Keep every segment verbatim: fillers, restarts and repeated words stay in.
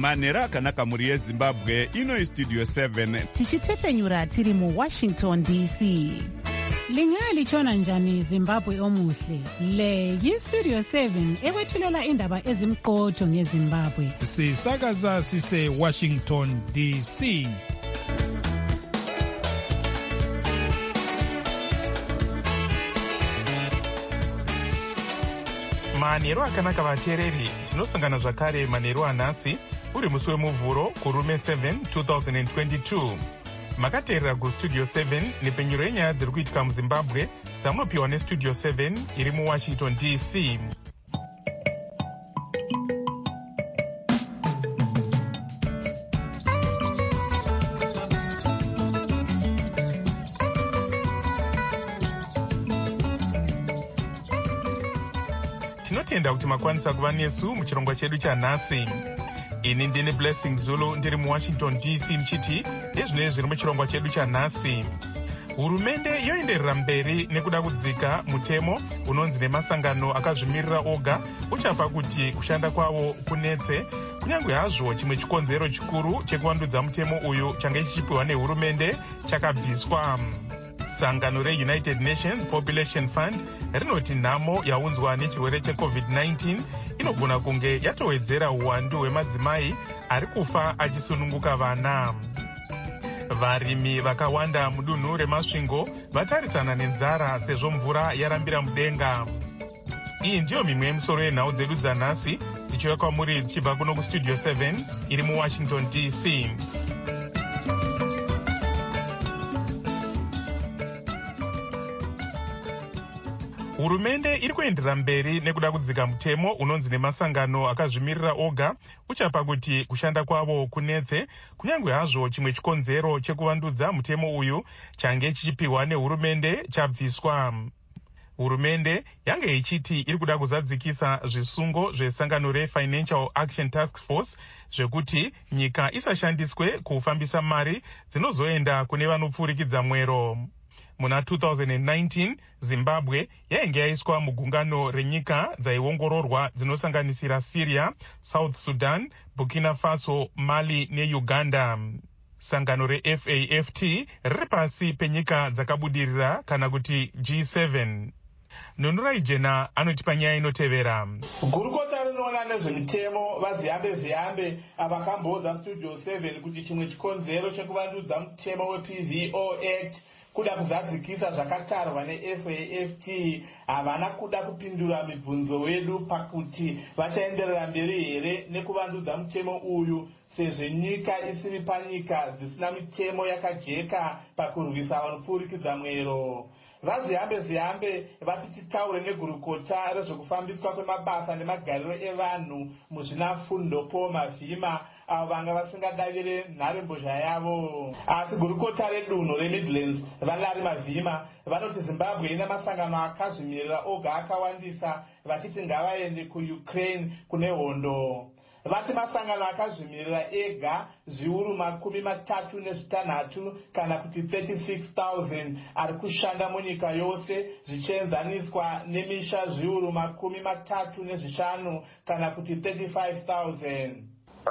manhero akanaka mhuri yezimbabwe. Ino istudio seven tichitefenyura tiri muwashington D C. Lingalitshona njani Zimbabwe omuhle? Le yistudio seven ekwethulela indaba ezimqotho ngeZimbabwe. Sisakaza sise Washington D C. Manhero akanaka vateereri, tinosangana zvakare manhero anhasi uri musi wemuvhuro kurume seven two thousand twenty-two. Makateerera kustudio seven nepenyuro yenyaya dziri kuitika muZimbabwe dzamunopiwa nestudio seven iri muWashington D C. Tinotenda kuti makwanisa kuva nesu muchirongwa chedu chanhasi. Ini ndine Blessing Zulu ndiri muWashington D C mchiti ezvinenge zviri muchirongwa chedu chanhasi. Hurumende yoenderera mberi nekuda kudzika mutemo unonzi nemasangano akazvimirira oga uchapa kuti kushanda kwawo kunetse, kunyange hazvo chimwe chikonzero chikuru chekuvandudza mutemo uyu change chichipiwa nehurumende chakabviswa. Sangano reUnited Nations Population Fund rinoti nhamo yaunzwa nechirwere checovid nineteen inogona kunge yatowedzera uwandu hwemadzimai ari kufa achisununguka vana. Varimi vakawanda mudunhu remasvingo vatarisana nenzara sezvo mvura yarambira mudenga. Iyi ndiyo mimwe yemisoro yenhau dzedu dzanhasi dzichiuya kwamuri dzichibva kuno kustudio seven iri muWashington D C. Hurumende iri kuenderera mberi nekuda kudzika mutemo unonzi nemasangano akazvimirira oga uchapa kuti kushanda kwavo kunetse, kunyange hazvo chimwe chikonzero chekuvandudza mutemo uyu change chichipiwa nehurumende chabviswa. Hurumende yange ichiti iri kuda kuzadzikisa zvisungo zvesangano reFinancial Action Task Force zvekuti nyika isashandiswe kufambisa mari dzinozoenda kune vanopfurikidza mwero. Muna two thousand nineteen, Zimbabwe yainge yaiswa mugungano renyika dzaiongororwa dzinosanganisira Syria, South Sudan, Burkina Faso, Mali neUganda. Sangano reF A F T riri pasi penyika dzakabudirira kana kuti G seven. Nunurai Jena anotipa nyaya inotevera. Gurukota rinoona nezvemitemo vaziyambe ziyambe avakamboudza studio seven kuti chimwe chikonzero chekuvandudza mutemo weP V O Act kuda kuzadzikisa zvakatarwa neF A F T havana kuda kupindura mibvunzo wedu pakuti vachaenderera mberi here nekuvandudza mutemo uyu sezvo nyika isiri panyika dzisina mitemo yakajeka pakurwisa vanopfurikidza mwero. Vaziyambe ziyambe vati titaure negurukota rezvekufambiswa kwemabasa nemagariro evanhu muzvinafundopo mavhima avo vanga vasingadavire nharembozha yavo. Asi gurukota redunhu reMidlands vaLarry Mavhima vanoti Zimbabwe ina masangano akazvimirira oga akawandisa vachiti ngavaende kuUkraine kune hondo. Vati masangano akazvimirira ega zviuru makumi matatu nezvitanhatu kana kuti thirty-six thousand ari kushanda munyika yose zvichienzaniswa nemisha zviuru makumi matatu nezvishanu kana kuti thirty-five thousand.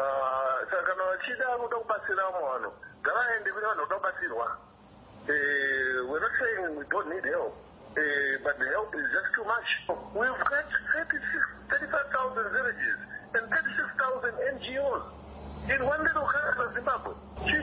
Uh, saka kana vachida kuda kubatsira vanhu ngavaende kune vanhu voda kubatsirwa. We're not saying we don't need help, uh, but the help is just too much. We've got thirty-six, thirty-five thousand villages and thirty-six thousand N G Os in one little country of Zimbabwe.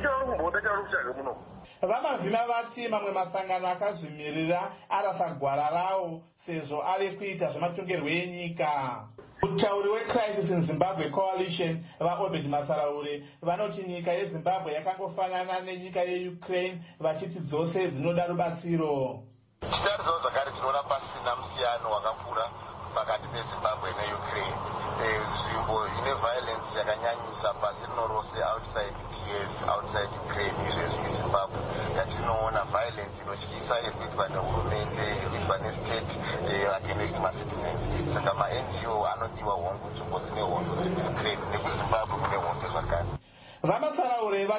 Vamavhima vati mamwe masangano akazvimirira arasa gwara rawo sezvo ave kuita zvematongerwo enyika. Mutauri weCrisis in Zimbabwe Coalition vaObed Masaraure vanoti nyika yeZimbabwe yakangofanana nenyika yeUkraine vachiti dzose dzinoda rubatsiro. Tichitarisawo zvakare tinoona pasina musiyano wakakura pakati peZimbabwe neUkraine. Nzvimbo ine violence yakanyanyisa pasi rino rose outside P F, outside Ukraine, izvezvi Zimbabwe yatinoona violence inotyisa irikuitwa nehurumende, irikuitwa nestate against macitizens. Saka ma-N G O anodiwa hongu nzvimbo dzine hondo dzekuUkraine nekuZimbabwe kune hondo zvakare. Vamasaraure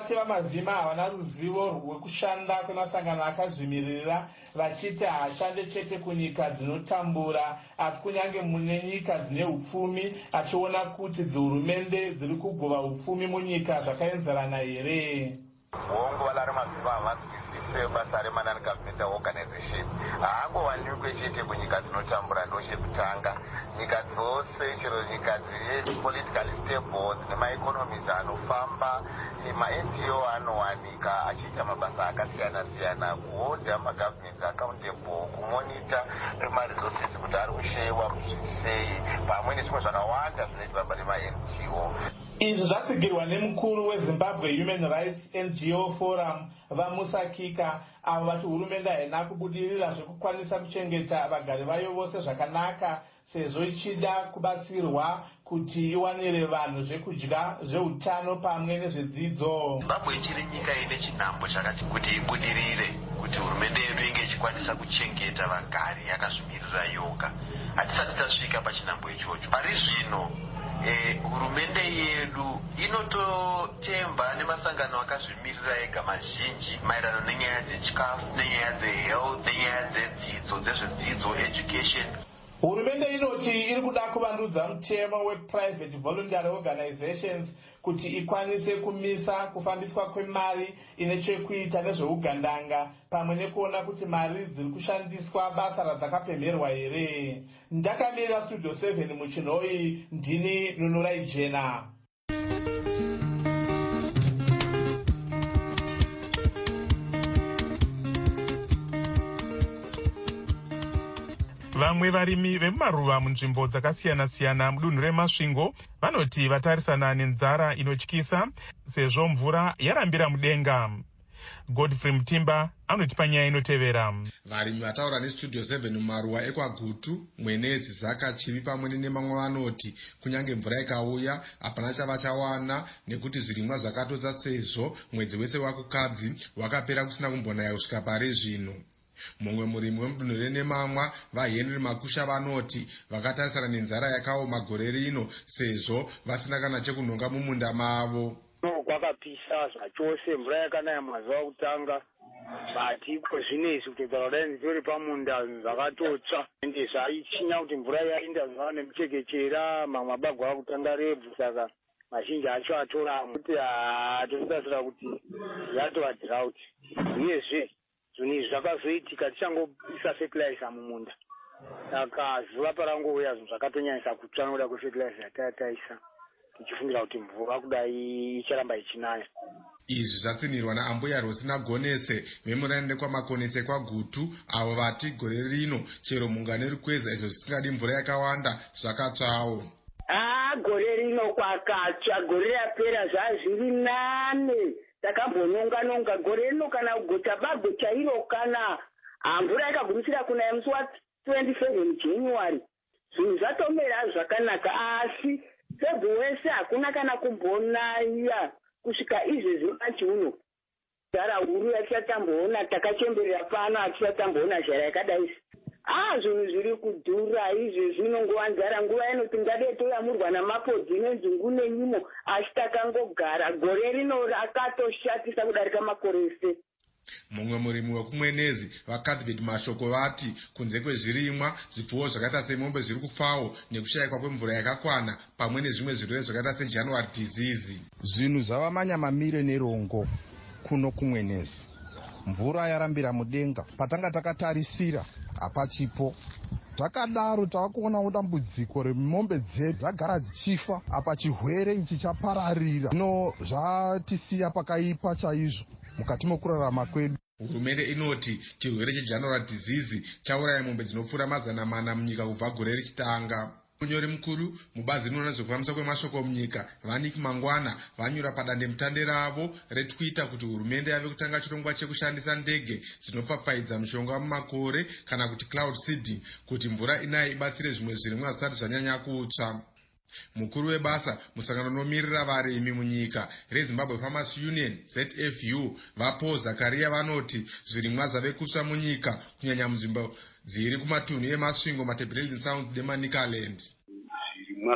vabati vamazima havana ruzivo rwekushanda kwemasangano akazvimirira, vachiti haashande chete kunyika dzinotambura asi kunyange mune nyika dzine upfumi, achiona kuti dzihurumende dziri kugova upfumi munyika zvakaenzerana here. Vongo valari mazuva havazwisise basa reManani Government Organization. Haangowaniwe chete kunyika dzinotambura ndochekutanga. Nyika dzose, chero nyika dziri politically stable, dzine maeconomies anofamba, ma-N G O anowanika achiita mabasa akasiyana-siyana, kuhodha ma-governments accountable, kumonita ma-resources kuti ari kushewa sei, pamwe nezvimwe zvakawanda zvinoitwa basa rema-N G O. Izvi zvatsigirwa nemukuru weZimbabwe Human Rights N G O Forum vaMusa Kika, avo vati hurumende haina kubudirira zvekukwanisa kuchengeta vagari vayo vose zvakanaka, sezvo ichida kubatsirwa kuti iwanire vanhu zvekudya, zveutano pamwe nezvedzidzo. Zimbabwe ichiri nyika ine chinhambo chakati kuti ibudirire, kuti hurumende yedu inge ichikwanisa kuchengeta vagari yakazvimirira yoga. Hatisati tasvika pachinhambo ichocho. Pari zvino Eh, hurumende yedu inototemba nemasangano akazvimirira ega mazhinji maererano nenyaya dzechikafu, nenyaya dzehealth, nenyaya dzedzidzo, dzezvedzidzo, education. Hurumende inoti iri kuda kuvandudza mutemo weprivate voluntary organizations kuti ikwanise kumisa kufambiswa kwemari ine chekuita nezveugandanga, pamwe nekuona kuti mari dziri kushandiswa basa radzakapemherwa here. Ndakamirira Studio seven muchinhoi, ndini Nunurai Jena. Vamwe varimi vemumaruva munzvimbo dzakasiyana-siyana mudunhu reMasvingo vanoti vatarisana nenzara inotyisa sezvo mvura yarambira mudenga. Godfrey Mutimba anotipa nyaya inotevera. Varimi vataura neStudio seven mumaruva ekwaGutu, Mwenezi, Zaka, Chivi pamwe nemamwe vanoti kunyange mvura ikauya hapana chavachawana nekuti zvirimwa zvakatodza sezvo mwedzi wese wakukadzi wakapera kusina kumbonaya kusvika pari zvino. Mumwe murimi wemudunhu reNemamwa, vaHenry Makusha, vanoti vakatarisana nenzara yakaoma gore rino sezvo vasina kana chekunhonga mumunda mavo. Kwakapisa zvachose, mvura yakanaya mazuva okutanga, bati iko zvinezvi kutogara kudai nditori pamunda zvakatotsva ende zvaichinya kuti mvura yainda zvava nemuchekechera, mamwe abagwa akutanga rebvu, saka mazhinji acho atorama kuti hatotasira kuti yatova drought. Uyezve zvinhu izvi zvakazoitika tichangopisa fertilizer mumunda, saka zuva parangouya zvinhu zvakatonyanyisa kutsva nokuda kwefertilizer yatataisa, tichifungira kuti mvura kudai icharamba ichinaya. Izvi zvatsinirwa naambuya Rosina Gonese vemurande kwaMakonese kwaGutu, avo vati gore rino chero munga nerukweza izvo zvisingadi mvura yakawanda zvakatsvawo. Ah, gore rino kwakatsva, gore rapera zvazviri nane. Takambononga-nonga gore rino kana kugota bagwe chairo kana mvura yakagumisira kunaya musi wa twenty-seven January. Zvinhu zvatomera zvakanaka, asi sebvu wese hakuna kana kumbonaya kusvika izvezvi pachiuno. Zara huru yatichatamboona, takachemberera pano hatichatamboona zhara yakadai. Ah, zvinhu zviri kudhura izvi zvinongova nzara, nguva inoti ngade toyamurwa namapodzi nenzungu nenyimo, asi takangogara. Gore rino rakatoshatisa kudarika makore ese. Mumwe murimi wekumwenezi, vaCuthbert Mashoko, vati kunze kwezvirimwa, zvipfuwo zvakaita semombe zviri kufawo nekushayikwa kwemvura yakakwana pamwe nezvimwe zvirwere zvakaita seJanuary disease. Zvinhu zvava manyamamire nerongo kuno kumwenezi. Mvura yarambira mudenga, patanga takatarisira hapachipo. Takadaro tavakuona dambudziko remombe dzedu dzagara dzichifa, apa chirwere ichi chapararira. Zvino zvatisiya pakaipa chaizvo mukati mokurarama kwedu. Hurumende inoti chirwere cheJanuary disease chauraya mombe dzinopfuura mazana mana munyika kubva gore richitanga. Munyori mukuru mubazi rinoona zvekufambiswa kwemashoko munyika, Vanik Mangwana, vanyura padandemutande ravo reTwitter kuti hurumende yave kutanga chirongwa chekushandisa ndege dzinopfapfaidza mishonga mumakore kana kuti cloud seeding kuti mvura inayi ibatsire zvimwe zvirimwa zvisati zvanyanya kutsva. Mukuru webasa musangano unomirira varimi munyika reZimbabwe Farmers Union Z F U, Vapo Zakaria, vanoti zvirimwa zvave kutsva munyika kunyanya munzvimbo dziri kumatunhu eMasvingo, Matabeleland Sound neManicaland. Zvirimwa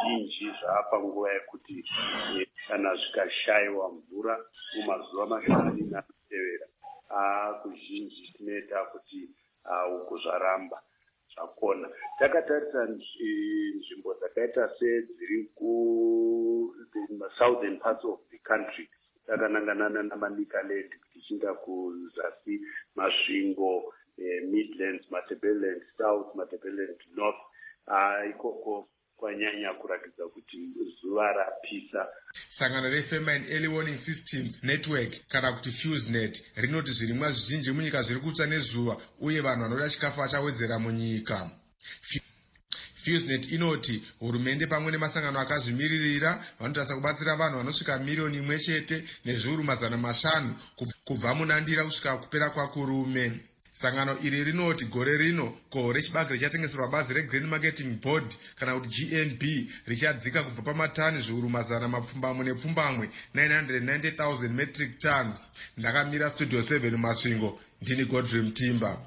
zvizhinji zvaapanguva yekuti kana zvikashayiwa mvura mumazuva mashomani anotevera kuzhinji zvinoita kuti uku zvaramba zvakona. Takatarisa nzvimbo dzakaita sedziri ku-southern parts of the country, takananganana naManicaland tichinda kuzasi masvingo, Midlands, Matabeleland South, Matabeleland North, ikoko kwanyanya kurakidza kuti zuva rapisa. Sangano reFeminine Early Warning Systems Network kana kuti FuseNet rinoti zvirimwa zvizhinji munyika zviri kutsva nezuva uye vanhu vanoda chikafu vachawedzera munyika. FuseNet inoti hurumende pamwe nemasangano akazvimiririra vanotarisa kubatsira vanhu vanosvika miriyoni imwe chete nezviuru mazana mashanu kubva munandira kusvika kupera kwakurume. Sangano iri rinoti gore rino koho rechibage richatengeserwa bazi reGrain Marketing Board kana kuti G N B richadzika kubva pamatani zviuru mazana mapfumbamwe nepfumbamwe nine hundred ninety thousand metric tons. Ndakamira Studio seven Masvingo, ndini Godfrey Mtimba.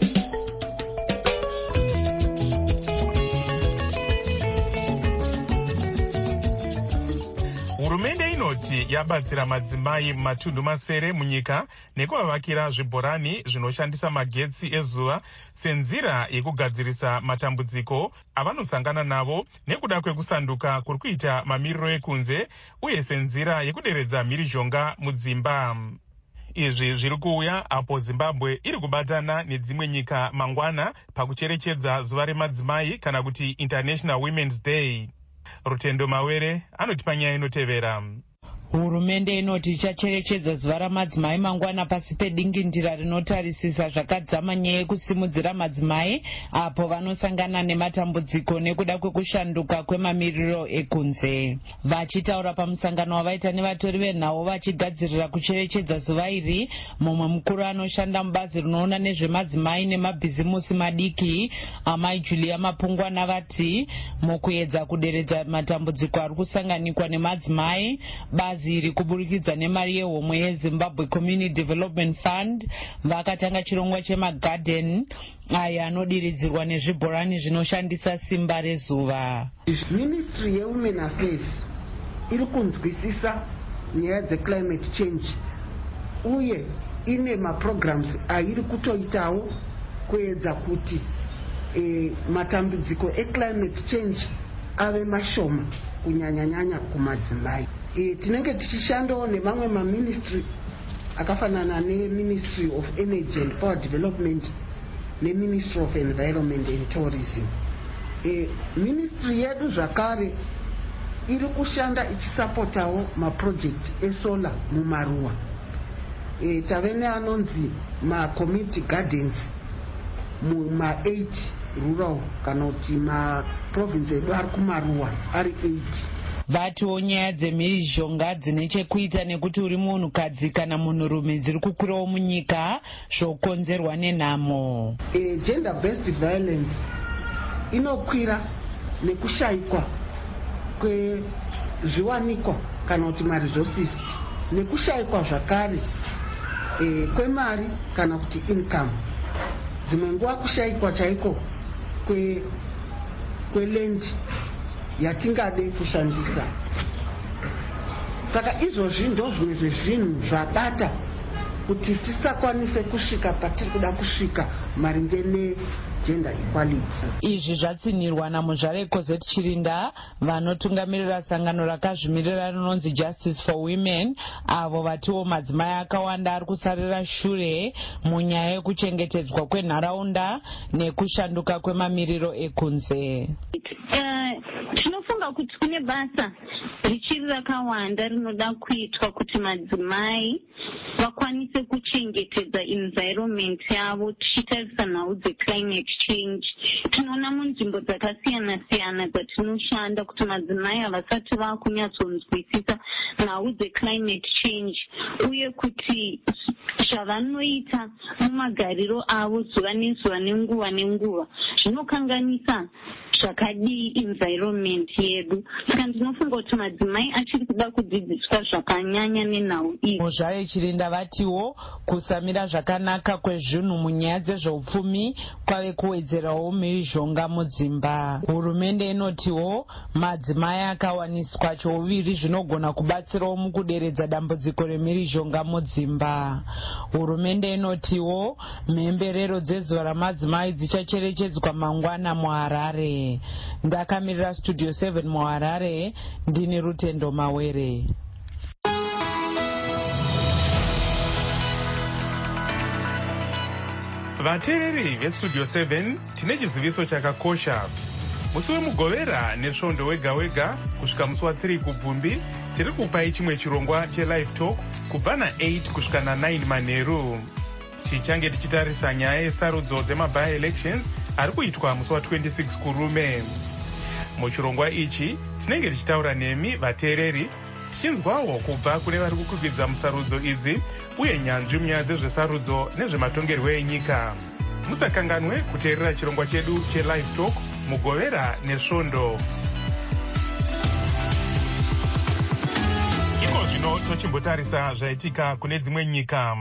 Hurumende inoti yabatsira madzimai matundu masere munyika nekuvavakira zvibhorani zvinoshandisa magetsi ezuva senzira yekugadzirisa matambudziko avanosangana navo nekuda kwekusanduka kuri kuita mamiriro ekunze uye senzira yekuderedza mhirizhonga mudzimba. Izvi zviri kuuya apo Zimbabwe iri kubatana nedzimwe nyika mangwana pakucherechedza zuva remadzimai kana kuti International Women's Day. Rutendo Mawere anotipa nyaya inotevera. Hurumende inoti ichacherechedza zuva ramadzimai mangwana pasi pedingindira rinotarisisa zvakadzama nyaya yekusimudzira madzimai apo vanosangana nematambudziko nekuda kwekushanduka kwemamiriro ekunze. Vachitaura pamusangano wavaita nevatori venhau vachigadzirira kucherechedza zuva iri, mumwe mukuru anoshanda mubazi rinoona nezvemadzimai nemabhizimusi madiki amai Julia Mapungwana vati mukuedza kuderedza matambudziko ari kusanganikwa nemadzimai, bazi iri kuburikidza nemari yehomwe yeZimbabwe Community Development Fund vakatanga chirongwa chemagarden aya anodiridzirwa nezvibhorani zvinoshandisa simba rezuva. Ministry yeWomen Affairs iri kunzwisisa nyaya dzeclimate change uye ine maprograms airi kutoitawo kuedza kuti e, matambudziko eclimate change ave mashoma kunyanyanyanya kumadzimai. E, tinenge tichishandawo nemamwe maministry akafanana neMinistry of Energy and Power Development neMinistry of Environment and Tourism. E, ministry yedu zvakare iri kushanda ichisapotawo maproject esolar mumaruwa. E, tave neanonzi macommunity gardens muma eight rural kana kuti maprovince edu ari kumaruwa ari eight. Vatiwo nyaya dzemhirizhonga dzine chekuita nekuti uri munhukadzi kana munhurume dziri kukwirawo munyika zvokonzerwa nenhamo. E, gender based violence inokwira nekushayikwa kwezviwanikwa kana kuti maresources nekushayikwa zvakare e, kwemari kana kuti income. Dzimwe nguva kushayikwa chaiko kwe kweland yatingade kushandisa. Saka izvozvi ndo zvimwe zvezvinhu zvabata kuti tisakwanise kusvika patiri kuda kusvika maringe negender equality. Izvi zvatsinirwa naMuzvare Cosette Chirinda vanotungamirira sangano rakazvimirira rinonzi Justice for Women, avo vatiwo madzimai akawanda ari kusarira shure munyaya yekuchengetedzwa kwenharaunda nekushanduka kwemamiriro ekunze. Tinofunga kuti kune basa richiri rakawanda rinoda kuitwa kuti madzimai vakwanise kuchengetedza environment yavo. Tichitarisa nhau dzeclimate change, tinoona munzvimbo dzakasiyana siyana dzatinoshanda kuti madzimai havasati vakunyatsonzwisisa nhau dzeclimate change uye kuti zvavanoita mumagariro avo zuva nezuva nenguva nenguva zvinokanganisa zvakadii environment yedu. Saka ndinofunga kuti madzimai achiri kuda kudzidziswa zvakanyanya nenhau iyi. Muzvare Chirinda vatiwo kusamira zvakanaka kwezvinhu munyaya dzezveupfumi kwave kuwedzerawo mhirizhonga mudzimba. Hurumende inotiwo madzimai akawaniswa chouviri zvinogona kubatsirawo mukuderedza dambudziko remhirizhonga mudzimba. Hurumende inotiwo mhemberero dzezuva ramadzimai dzichacherechedzwa mangwana muHarare. Ndakamirira Studio seven muHarare, ndini Rutendo Mawere. Vateereri veStudio seven tine chiziviso chakakosha. Musi wemugovera nesvondo wega wega kusvika musi wa3 kubvumbi tiri kupai chimwe chirongwa chelive talk kubva na8 kusvika na9 manheru. Tichange tichitarisa nyaya yesarudzo dzemaby elections ari kuitwa musi wa26 kurume. Muchirongwa ichi tinenge tichitaura nemi vateereri tichinzwawo kubva kune vari kukwikwidzwa musarudzo idzi uye nyanzvi munyaya dzezvesarudzo nezvematongerwo enyika. Musakanganwe kuteerera chirongwa chedu chelive talk mugovera nesvondo. Iko zvino tochimbotarisa zvaitika kune dzimwe nyika.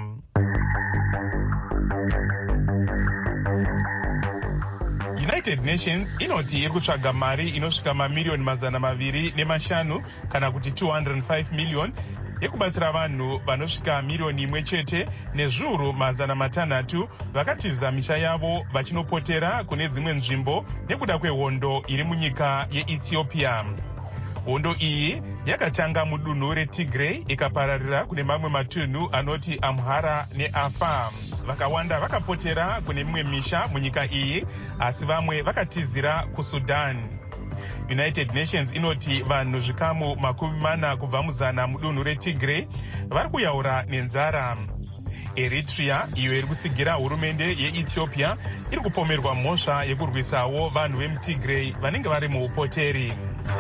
United Nations inoti iri kutsvaga mari inosvika mamiliyoni mazana maviri nemashanu kana kuti two hundred five million yekubatsira vanhu vanosvika miliyoni imwe chete nezviuru mazana matanhatu vakatiza misha yavo vachinopotera kune dzimwe nzvimbo nekuda kwehondo iri munyika yeEthiopia. Hondo iyi yakatanga mudunhu reTigray ikapararira kune mamwe matunhu anoti Amhara neAfar. Vakawanda vakapotera kune mimwe misha munyika iyi asi vamwe vakatizira kuSudan. United Nations inoti vanhu zvikamu makumi mana kubva muzana mudunhu reTigray vari kuyaura nenzara. Eritrea iyo iri kutsigira hurumende yeEthiopia iri kupomerwa mhosva yekurwisawo vanhu vemuTigray vanenge vari muupoteri.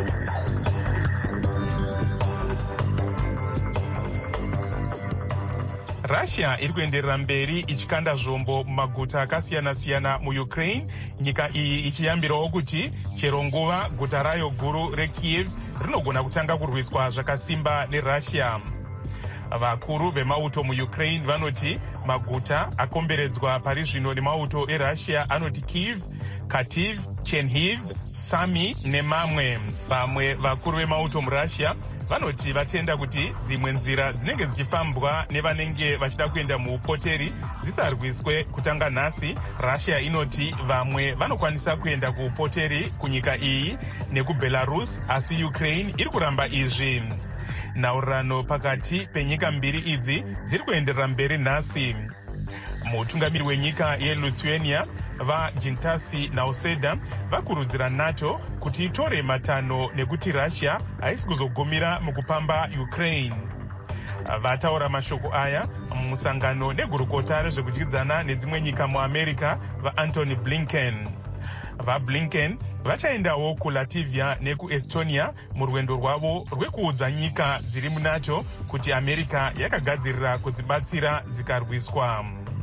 Russia iri kuenderera mberi ichikanda zvombo mumaguta akasiyana-siyana muUkraine, nyika iyi ichiyambirawo kuti chero nguva guta rayo guru reKiev rinogona kutanga kurwiswa zvakasimba neRussia. Vakuru vemauto muUkraine vanoti maguta akomberedzwa pari zvino nemauto eRussia anoti Kyiv, Kharkiv, Chernihiv, Sami nemamwe. Vamwe vakuru vemauto muRussia vanoti vatenda kuti dzimwe nzira dzinenge dzichifambwa nevanenge vachida kuenda muupoteri dzisarwiswe kutanga nhasi. Russia inoti vamwe vanokwanisa kuenda kuupoteri kunyika iyi nekuBelarus asi Ukraine iri kuramba izvi. Nhaurirano pakati penyika mbiri idzi dziri kuenderera mberi nhasi. Mutungamiri wenyika yeLithuania vaJintasi Nauseda vakurudzira NATO kuti itore matanho nekuti Russia haisi kuzogumira mukupamba Ukraine. Vataura mashoko aya mumusangano negurukota rezvekudyidzana nedzimwe nyika muAmerica vaAntony Blinken. VaBlinken vachaendawo kuLatvia nekuEstonia murwendo rwavo rwekuudza nyika dziri muNATO kuti America yakagadzirira kudzibatsira dzikarwiswa.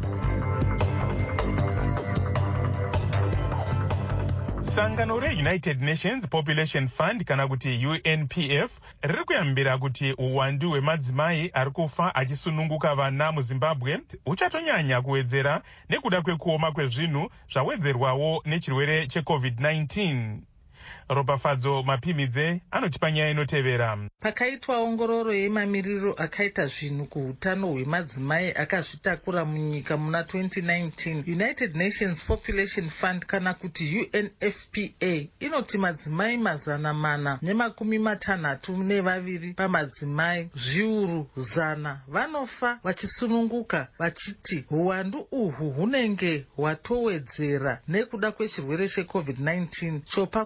Sangano reUnited Nations Population Fund kana kuti U N P F riri kuyambira kuti uwandu hwemadzimai ari kufa achisununguka vana muZimbabwe uchatonyanya kuwedzera nekuda kwekuoma kwezvinhu zvawedzerwawo nechirwere cheCovid nineteen. Ropafadzo Mapimidze anotipa nyaya inotevera. Pakaitwa ongororo yemamiriro akaita zvinhu kuhutano hwemadzimai akazvitakura munyika muna twenty nineteen, United Nations Population Fund kana kuti U N F P A inoti madzimai mazana mana nemakumi matanhatu nevaviri pamadzimai zviuru zana vanofa vachisununguka vachiti huwandu uhwu hunenge hwatowedzera nekuda kwechirwere cheCovid nineteen chopa kuti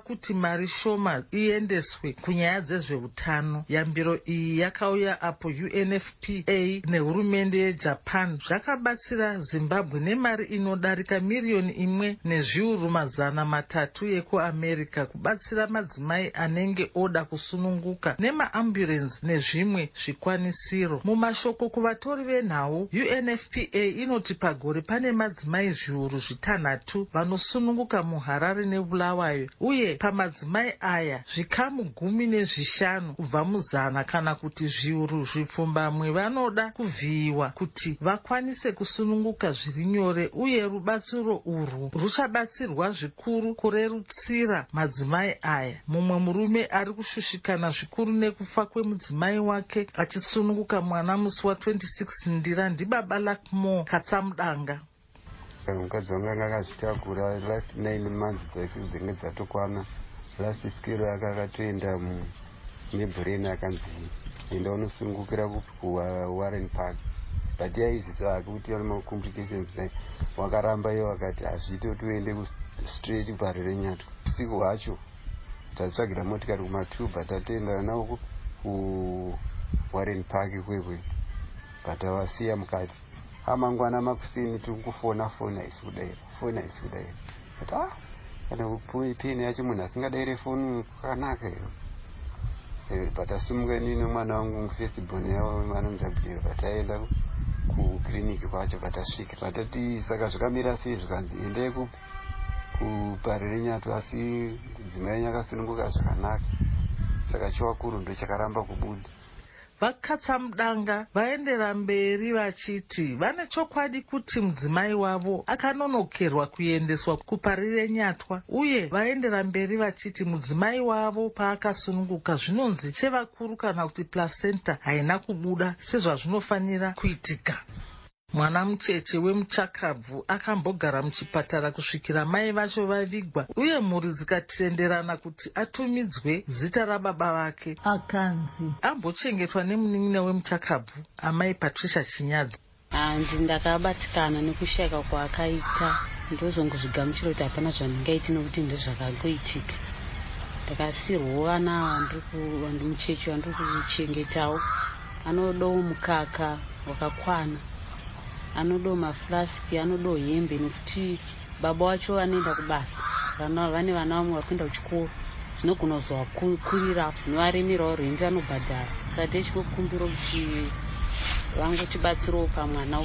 mari shoma iendeswe kunyaya dzezveutano. Yambiro iyi yakauya apo U N F P A nehurumende yeJapan zvakabatsira Zimbabwe nemari inodarika miriyoni imwe nezviuru mazana matatu yekuamerica kubatsira madzimai anenge oda kusununguka nemaamburenzi nezvimwe zvikwanisiro. Mumashoko kuvatori venhau, U N F P A inoti pagore pane madzimai zviuru zvitanhatu vanosununguka muHarare neBulawayo, uye pamadzimai aya zvikamu gumi nezvishanu kubva muzana kana kuti zviuru zvipfumbamwe vanoda kuvhiyiwa kuti vakwanise kusununguka zviri nyore, uye rubatsiro urwu ruchabatsirwa zvikuru kurerutsira madzimai aya. Mumwe murume ari kushushikana zvikuru nekufa kwemudzimai wake achisununguka mwana musi wa twenty-six ndira ndibaba Lakmo Katsamudanga. Mukadzi wangu anga akazvitakura last nine months dzaisi dzinge dzatokwana. Last skiro yake akatoenda muMebrini akanzi enda unosungukira kuWarren Park, but yaizisa hake kuti ane macomplications dai. Wakaramba iye wakati hazviite kuti uende straight kuBarere Nyatwa. Usiku hwacho tazitsvagira motikari kuMatuba tatoenda nawo kuWarren Park kwekwe, but awasiya mukati amangwana makusini tikufona fona isikudaira fona isikudaira but ah kana kupuwe pini yacho munhu asingadaire foni kwakanaka iyo. But asumuka nini mwana wangu firstborn yawo vanonzabhira but aenda kukiriniki kwacho but asvika but ati saka zvakamira sei zvikanzi endei kuBarere Nyatwa, asi dzimai yakasununguka zvakanaka saka chiwakuru ndo chakaramba kubuda. Vakatsamudanga vaendera mberi vachiti vane chokwadi kuti mudzimai wavo akanonokerwa kuendeswa kuBarere Nyatwa, uye vaendera mberi vachiti mudzimai wavo paakasununguka zvinonzi chevakuru kana kuti placenta haina kubuda sezvazvinofanira kuitika. Mwana mucheche wemuchakabvu akambogara muchipatara kusvikira mai vacho vavigwa, uye mhuri dzikatenderana kuti atumidzwe zita rababa vake akanzi ambochengetwa nemunin'ina wemuchakabvu, amai Patricia Chinyadzi. Handi ndakabatikana nekushayika kwaakaita, ndozongozvigamuchira kuti hapana zvandingaiti nokuti ndozvakagoitika. Ndakasirwawo vana vandu mucheche vandiri kuchengetawo anodawo mukaka wakakwana, anodo maflaski, anodo hembe, nekuti baba wacho vanoenda kubasa, vane vana vamwe vakuenda kuchikoro, zvinogona kuzovakurira zvinovaremerawo renti anobhadhara. Saka tichikukumbira kuti vangotibatsirawo pamwana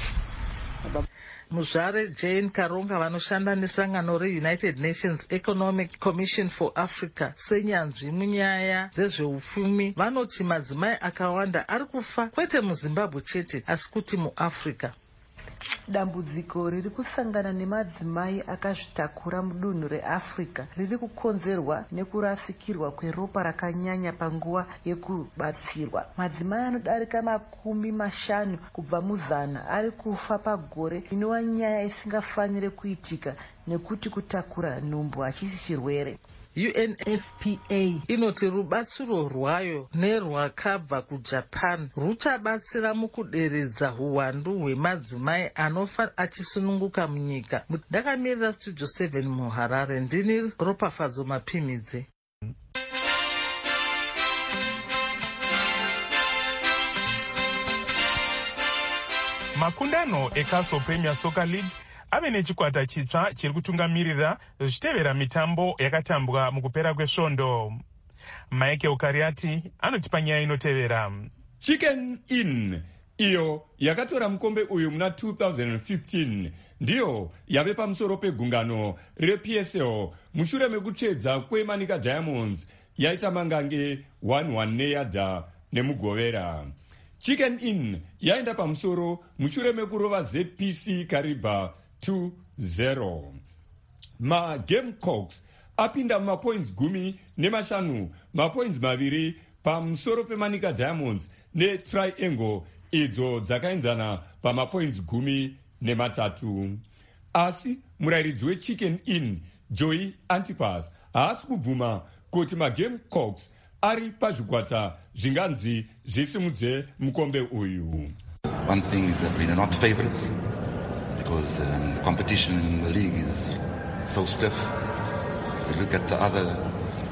uyu. Muzvare Jane Karonga vanoshanda nesangano reUnited Nations Economic Commission for Africa senyanzvi munyaya dzezveupfumi vanoti madzimai akawanda ari kufa kwete muZimbabwe chete asi kuti muAfrica. Dambudziko riri kusangana nemadzimai akazvitakura mudunhu reAfrica riri kukonzerwa nekurasikirwa kweropa rakanyanya panguva yekubatsirwa. Madzimai anodarika makumi mashanu kubva muzana ari kufa pagore, inova nyaya isingafanire kuitika nekuti kutakura nhumbu hachisi chirwere. U N F P A inoti rubatsiro rwayo nerwakabva kuJapan ruchabatsira mukuderedza uwandu hwemadzimai anofa achisununguka munyika. Ndakamirira Studio seven muHarare, ndini Ropafadzo Mapimidze. Makundano eCastle Premier Soccer League ave nechikwata chitsva chiri kutungamirira zvichitevera mitambo yakatambwa mukupera kwesvondo. Michael Kariati anotipa nyaya inotevera. Chicken Inn iyo yakatora mukombe uyu muna two thousand fifteen ndiyo yave pamusoro pegungano reP S L mushure mekutsvedza kweManika Diamonds yaita mangange one one neyadha nemugovera. Chicken Inn yaenda pamusoro mushure mekurova Z P C Kariba two zero. Ma Gamecocks apinda mapoints gumi nemashanu, mapoints maviri pamusoro peManika Diamonds neTriangle idzo dzakaenzana pamapoints gumi nematatu. Asi murairidzi weChicken Inn Joy Antipas haasi kubvuma kuti maGamecocks ari pazvikwata zvinganzi zvisimudze mukombe uyu. One thing is that we're not favorites because um, the competition in the league is so stiff. If you look at the other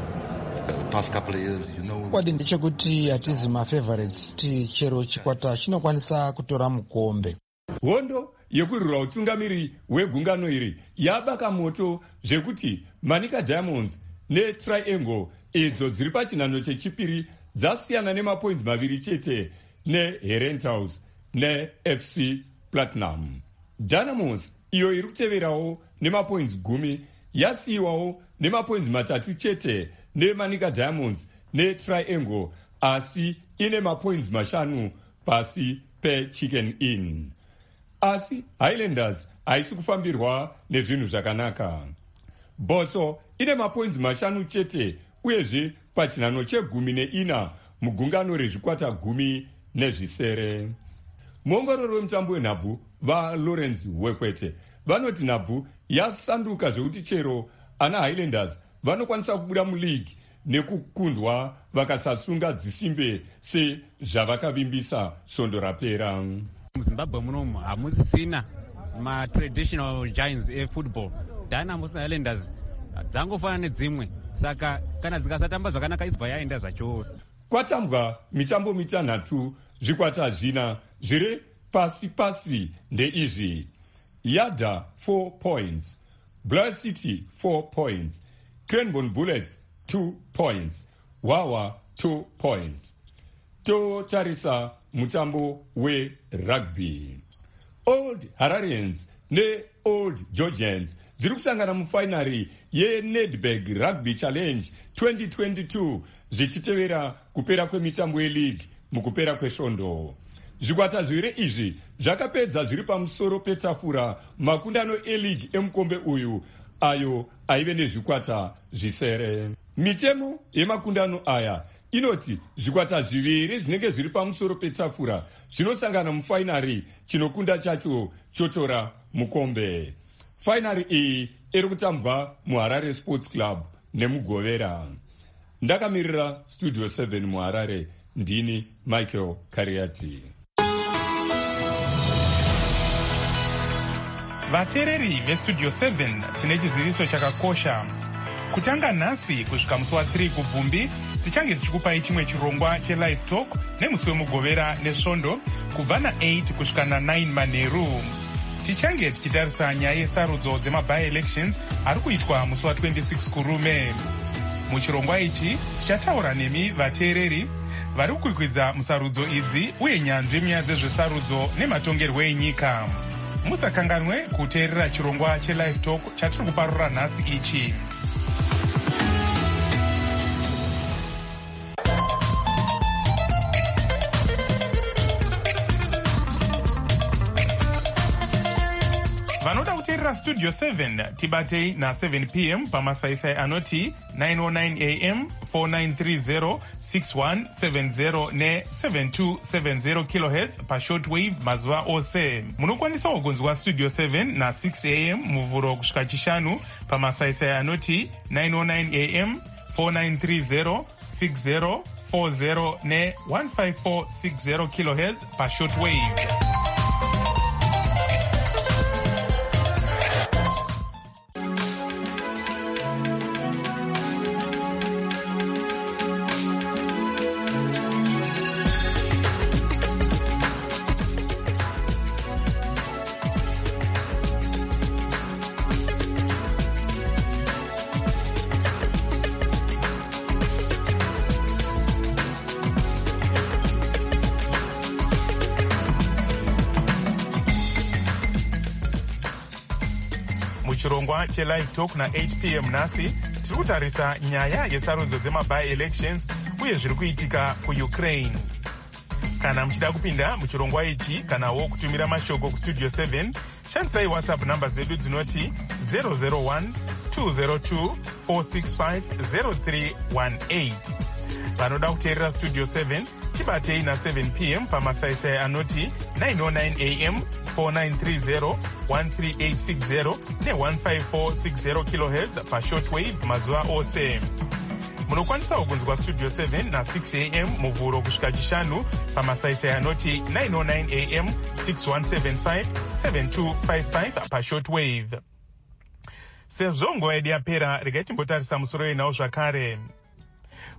past couple of years, you know. Kwadi ndechekuti hatizi mafavorites ti chero chikwata chinokwanisa kutora mukombe. Hondo yekurwira utsungamiri hwegungano iri yabaka moto zvekuti Manika Diamonds neTriangle idzo dziri pachinhano chechipiri dzasiyana nemapoints maviri chete neHerentals neF C Platinum. Dynamos iyo iri kuteverawo nemapoints gumi yasiyiwawo nemapoints matatu chete neManika Diamonds neTriangle asi ine mapoints mashanu pasi peChicken Inn. Asi Highlanders haisi kufambirwa nezvinhu zvakanaka. Boso ine mapoints mashanu chete uyezve pachinhano chegumi neina mugungano rezvikwata gumi nezvisere. Muongororo wemutambo wenhabvu vaLawrence Wekwete vanoti nhabvu yasanduka zvekuti chero ana Highlanders vanokwanisa kubuda muleague nekukundwa vakasasunga dzisimbe sezvavakavimbisa svondo rapera. MuZimbabwe munomu hamusisina ma-traditional giants efootball. Dynamos naHighlanders dzangofana nedzimwe, saka kana dzikasatamba zvakanaka isibva yaenda zvachose. Kwatambwa mitambo mitanhatu zvikwata zvina zviri pasi pasi ndeizvi: Yada four points, Blair City four points, Cranbourne Bullets two points, Wawa two points. Totarisa mutambo werugby. Old Hararians neOld Georgians dziri kusangana mufainari yeNedbank Rugby Challenge twenty twenty-two zvichitevera kupera kwemitambo yeleague mukupera kwesvondo. Zvikwata zviviri izvi zvakapedza zviri pamusoro petafura makundano eleague emukombe uyu ayo aive nezvikwata zvisere. Mitemo yemakundano aya inoti zvikwata zviviri zvinenge zviri pamusoro petafura zvinosangana mufainari, chinokunda chacho chotora mukombe. Fainari iyi iri kutambwa muHarare Sports Club nemuGovera. Ndakamirira Studio seven muHarare, ndini Michael Kariati. Vateereri veStudio seven tine chiziviso chakakosha. Kutanga nhasi kusvika musi wa3 kubvumbi tichange tichikupai chimwe chirongwa chelive talk nemusi wemugovera nesvondo kubva na8 kusvika na9 manheru. Tichange tichitarisa nyaya yesarudzo dzemabi-elections ari kuitwa musi wa26 kurume. Muchirongwa ichi tichataura nemi vateereri vari kukwikwidza musarudzo idzi uye nyanzvi munyaya dzezvesarudzo nematongerwo enyika. Musakanganwe kuteerera chirongwa chelive talk chatiri kuparura nhasi ichi. Vanoda kuteerera Studio seven tibatei na seven p m pamasaisai anoti nine oh nine a m, four nine three zero, six one seven zero ne seven two seven zero kilohertz pashortwave mazuva ose. Munokwanisawo kunzwa Studio seven na six a m muvhuro kusvika chishanu pamasaisai anoti nine oh nine a m, four nine three zero, six zero four zero ne one five four six zero kilohertz pashortwave. Muchirongwa chelive talk na eight p m nhasi tiri kutarisa nyaya yesarudzo dzemabi-elections uye zviri kuitika kuUkraine. Kana muchida kupinda muchirongwa ichi kanawo kutumira mashoko kuStudio seven, shandisai WhatsApp namba dzedu dzinoti zero zero one two zero two four six five zero three one eight. Vanoda kuteerera Studio seven tibatei na seven p m pamasaisai anoti nine oh nine a m, four nine three zero, one three eight six zero ne one five four six zero kilohertz pashortwave mazuva ose. Munokwanisawo kunzwa Studio seven na six a m muvhuro kusvika chishanu pamasaisai anoti nine oh nine a m, six one seven five, seven two five five pashortwave. Sezvo nguva yedu yapera regai timbotarisa musoro wenawo zvakare.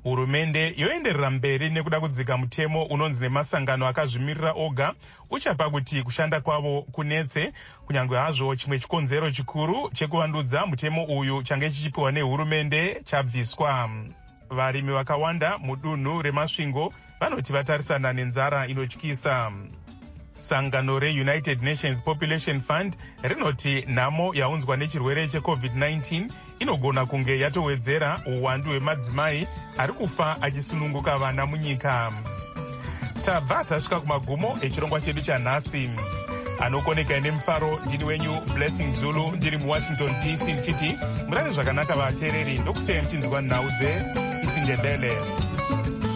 hurumende yoenderera mberi nekuda kudzika mutemo unonzi nemasangano akazvimirira oga uchapa kuti kushanda kwavo kunetse, kunyange hazvo chimwe chikonzero chikuru chekuvandudza mutemo uyu change chichipiwa nehurumende chabviswa. Varimi vakawanda mudunhu remasvingo vanoti vatarisana nenzara inotyisa. Sangano reUnited Nations Population Fund rinoti nhamo yaunzwa nechirwere checovid nineteen inogona kunge yatowedzera uwandu hwemadzimai ari kufa achisununguka vana munyika. Tabva tasvika kumagumo echirongwa chedu chanhasi. Anokoneka nemufaro ndini wenyu Blessing Zulu ndiri muWashington D C ndichiti murave zvakanaka vateereri, ndokusiyai muchinzwa nhau dzeIsindebele.